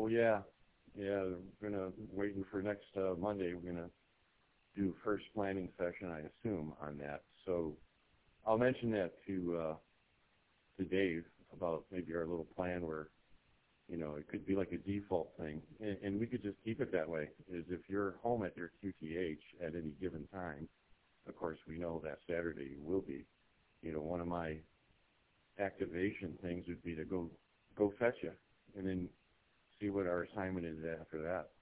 yeah, yeah. We're gonna waiting for next Monday. We're gonna do first planning session, I assume, on that. So I'll mention that to Dave about maybe our little plan where it could be like a default thing, and we could just keep it that way. Is if you're home at your QTH at any given time, of course we know that Saturday you will be. One of my activation things would be to go fetch you, and then see what our assignment is after that.